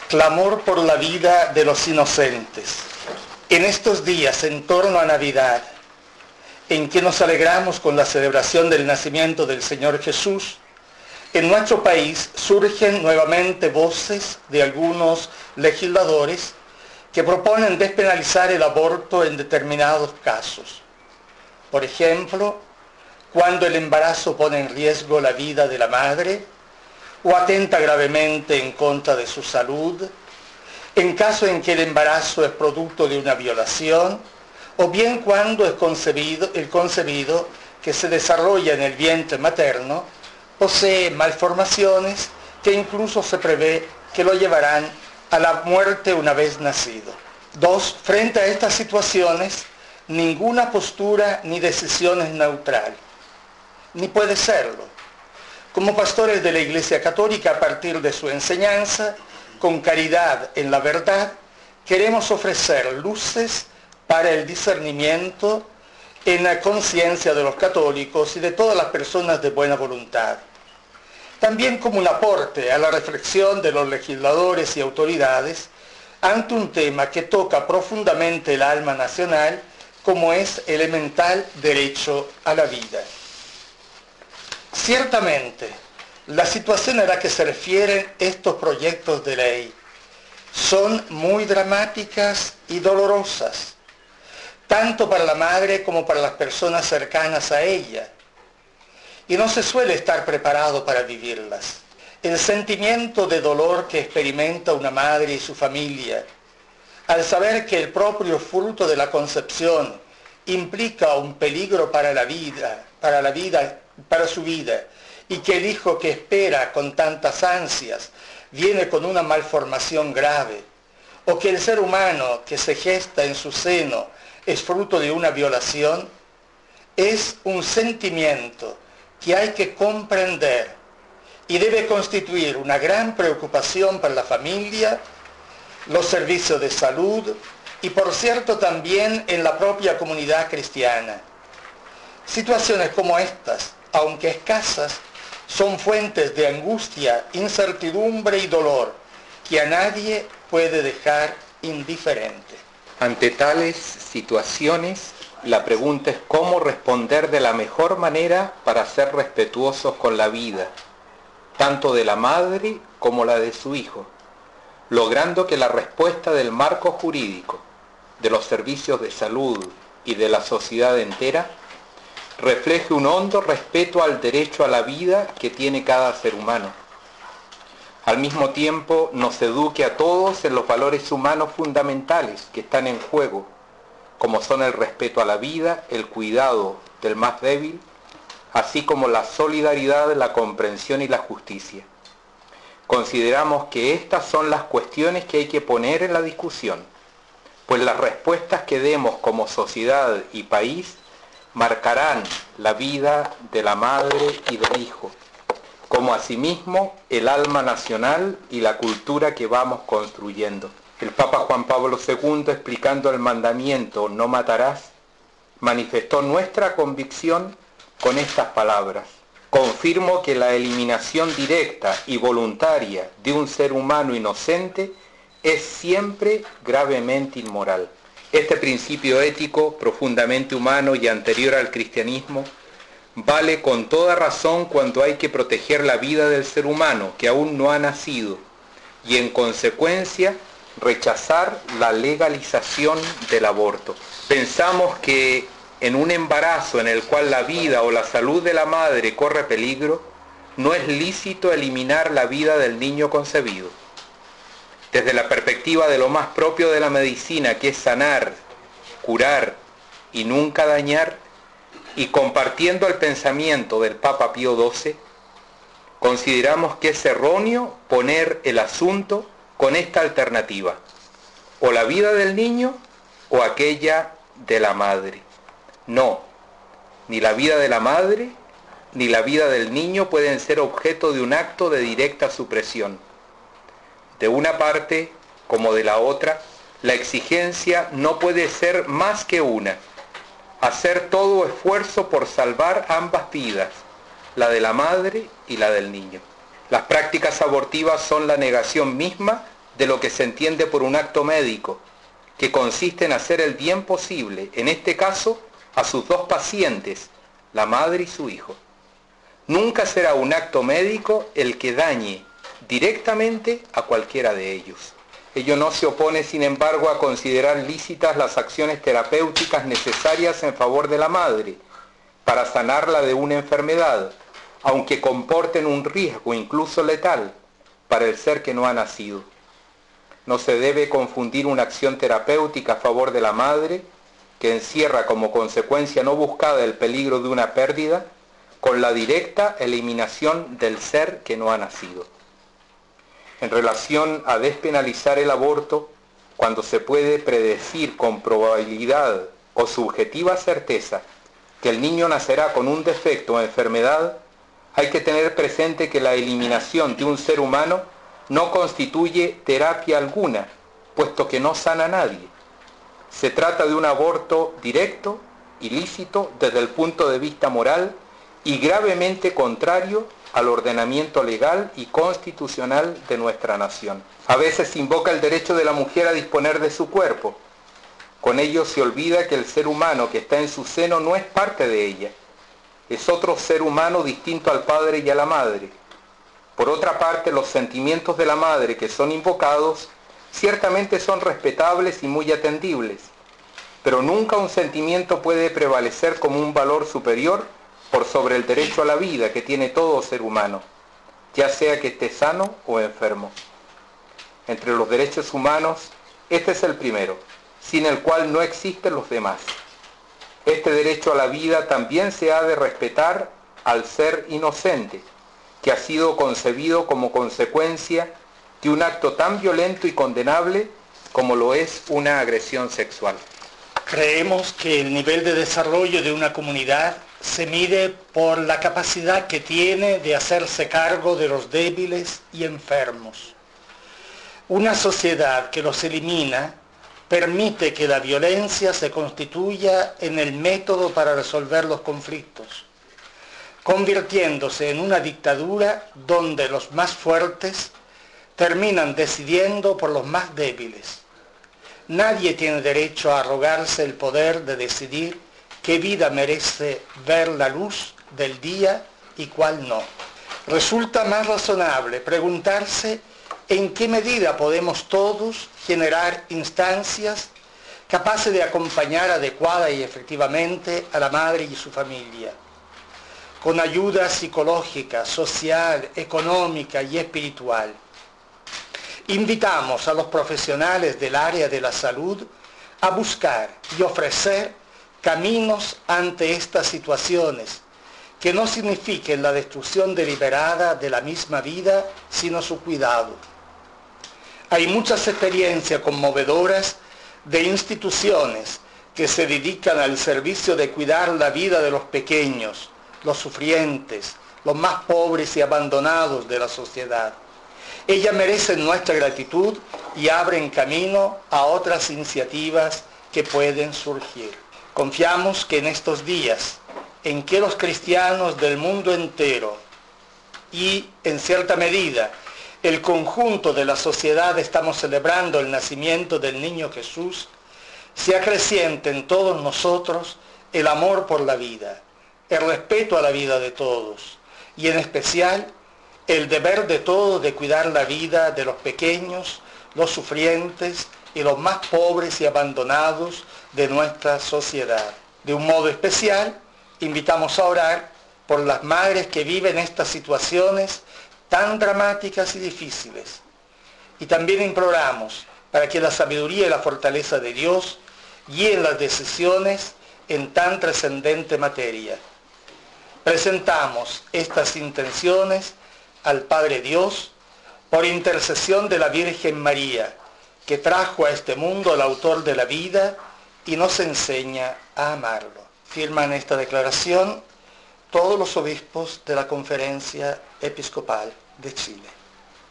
Clamor por la vida de los inocentes. En estos días, en torno a Navidad, en que nos alegramos con la celebración del nacimiento del Señor Jesús, en nuestro país surgen nuevamente voces de algunos legisladores que proponen despenalizar el aborto en determinados casos. Por ejemplo, cuando el embarazo pone en riesgo la vida de la madre o atenta gravemente en contra de su salud, en caso en que el embarazo es producto de una violación, o bien cuando el concebido que se desarrolla en el vientre materno posee malformaciones que incluso se prevé que lo llevarán a la muerte una vez nacido. 2. Frente a estas situaciones, ninguna postura ni decisión es neutral, ni puede serlo. Como pastores de la Iglesia Católica, a partir de su enseñanza, con caridad en la verdad, queremos ofrecer luces para el discernimiento en la conciencia de los católicos y de todas las personas de buena voluntad. También como un aporte a la reflexión de los legisladores y autoridades ante un tema que toca profundamente el alma nacional, como es el elemental derecho a la vida. Ciertamente, la situación a la que se refieren estos proyectos de ley son muy dramáticas y dolorosas, tanto para la madre como para las personas cercanas a ella, y no se suele estar preparado para vivirlas. El sentimiento de dolor que experimenta una madre y su familia al saber que el propio fruto de la concepción implica un peligro para su vida, y que el hijo que espera con tantas ansias viene con una malformación grave, o que el ser humano que se gesta en su seno es fruto de una violación, es un sentimiento que hay que comprender y debe constituir una gran preocupación para la familia, los servicios de salud y, por cierto, también en la propia comunidad cristiana. Situaciones como estas, aunque escasas, son fuentes de angustia, incertidumbre y dolor que a nadie puede dejar indiferente. Ante tales situaciones, la pregunta es cómo responder de la mejor manera para ser respetuosos con la vida, tanto de la madre como la de su hijo, logrando que la respuesta del marco jurídico, de los servicios de salud y de la sociedad entera refleje un hondo respeto al derecho a la vida que tiene cada ser humano. Al mismo tiempo, nos eduque a todos en los valores humanos fundamentales que están en juego, como son el respeto a la vida, el cuidado del más débil, así como la solidaridad, la comprensión y la justicia. Consideramos que estas son las cuestiones que hay que poner en la discusión, pues las respuestas que demos como sociedad y país marcarán la vida de la madre y del hijo, como asimismo el alma nacional y la cultura que vamos construyendo. El Papa Juan Pablo II, explicando el mandamiento "no matarás", manifestó nuestra convicción con estas palabras: confirmo que la eliminación directa y voluntaria de un ser humano inocente es siempre gravemente inmoral. Este principio ético, profundamente humano y anterior al cristianismo, vale con toda razón cuando hay que proteger la vida del ser humano que aún no ha nacido y, en consecuencia, rechazar la legalización del aborto. Pensamos que en un embarazo en el cual la vida o la salud de la madre corre peligro, no es lícito eliminar la vida del niño concebido. Desde la perspectiva de lo más propio de la medicina, que es sanar, curar y nunca dañar, y compartiendo el pensamiento del Papa Pío XII, consideramos que es erróneo poner el asunto con esta alternativa: o la vida del niño o aquella de la madre. No, ni la vida de la madre ni la vida del niño pueden ser objeto de un acto de directa supresión. De una parte como de la otra, la exigencia no puede ser más que una: hacer todo esfuerzo por salvar ambas vidas, la de la madre y la del niño. Las prácticas abortivas son la negación misma de lo que se entiende por un acto médico, que consiste en hacer el bien posible, en este caso, a sus dos pacientes, la madre y su hijo. Nunca será un acto médico el que dañe directamente a cualquiera de ellos. Ello no se opone, sin embargo, a considerar lícitas las acciones terapéuticas necesarias en favor de la madre para sanarla de una enfermedad, aunque comporten un riesgo incluso letal para el ser que no ha nacido. No se debe confundir una acción terapéutica a favor de la madre, que encierra como consecuencia no buscada el peligro de una pérdida, con la directa eliminación del ser que no ha nacido. En relación a despenalizar el aborto, cuando se puede predecir con probabilidad o subjetiva certeza que el niño nacerá con un defecto o enfermedad, hay que tener presente que la eliminación de un ser humano no constituye terapia alguna, puesto que no sana a nadie. Se trata de un aborto directo, ilícito desde el punto de vista moral y gravemente contrario al ordenamiento legal y constitucional de nuestra nación. A veces se invoca el derecho de la mujer a disponer de su cuerpo. Con ello se olvida que el ser humano que está en su seno no es parte de ella. Es otro ser humano distinto al padre y a la madre. Por otra parte, los sentimientos de la madre que son invocados ciertamente son respetables y muy atendibles, pero nunca un sentimiento puede prevalecer como un valor superior por sobre el derecho a la vida que tiene todo ser humano, ya sea que esté sano o enfermo. Entre los derechos humanos, este es el primero, sin el cual no existen los demás. Este derecho a la vida también se ha de respetar al ser inocente, que ha sido concebido como consecuencia de un acto tan violento y condenable como lo es una agresión sexual. Creemos que el nivel de desarrollo de una comunidad se mide por la capacidad que tiene de hacerse cargo de los débiles y enfermos. Una sociedad que los elimina permite que la violencia se constituya en el método para resolver los conflictos, convirtiéndose en una dictadura donde los más fuertes terminan decidiendo por los más débiles. Nadie tiene derecho a arrogarse el poder de decidir qué vida merece ver la luz del día y cuál no. Resulta más razonable preguntarse en qué medida podemos todos generar instancias capaces de acompañar adecuada y efectivamente a la madre y su familia, con ayuda psicológica, social, económica y espiritual. Invitamos a los profesionales del área de la salud a buscar y ofrecer caminos ante estas situaciones que no signifiquen la destrucción deliberada de la misma vida, sino su cuidado. Hay muchas experiencias conmovedoras de instituciones que se dedican al servicio de cuidar la vida de los pequeños, los sufrientes, los más pobres y abandonados de la sociedad. Ellas merecen nuestra gratitud y abren camino a otras iniciativas que pueden surgir. Confiamos que en estos días en que los cristianos del mundo entero y, en cierta medida, el conjunto de la sociedad estamos celebrando el nacimiento del niño Jesús, se acreciente en todos nosotros el amor por la vida, el respeto a la vida de todos y en especial el deber de todos de cuidar la vida de los pequeños, los sufrientes y los más pobres y abandonados de nuestra sociedad. De un modo especial, invitamos a orar por las madres que viven estas situaciones tan dramáticas y difíciles. Y también imploramos para que la sabiduría y la fortaleza de Dios guíen las decisiones en tan trascendente materia. Presentamos estas intenciones al Padre Dios por intercesión de la Virgen María, que trajo a este mundo al autor de la vida y nos enseña a amarlo. Firman esta declaración todos los obispos de la Conferencia Episcopal de Chile.